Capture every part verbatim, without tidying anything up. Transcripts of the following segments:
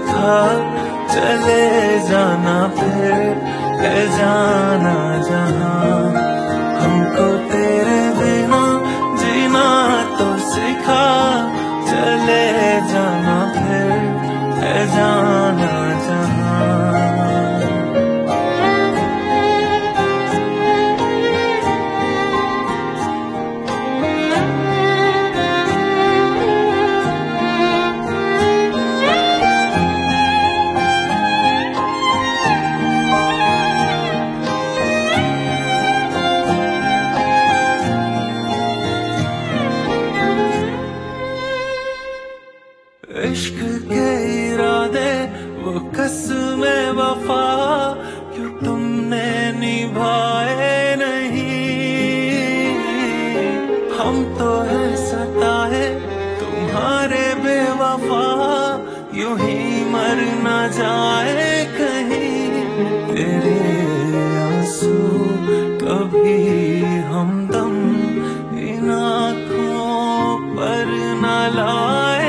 सिखा, चले जाना फिर है जाना जहां। हमको तेरे बिना जीना तो सिखा, चले जाना फिर है जाना जहां। इश्क के इरादे वो कसमें वफा, क्यों तुमने निभाए नहीं। हम तो है सताए तुम्हारे बेवफा, यूं ही मर न जाए कहीं। तेरे आंसू कभी हमदम इन आँखों पर न लाए।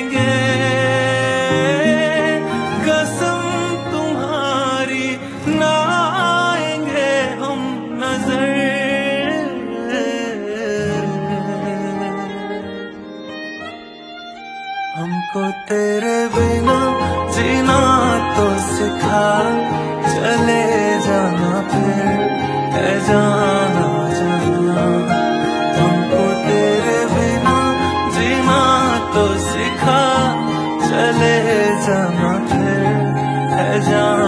हमको तेरे बिना जीना तो सिखा, चले जाना फिर है जाना जहां। हमको तेरे बिना जीना तो सिखा, चले जाना फिर है जाना।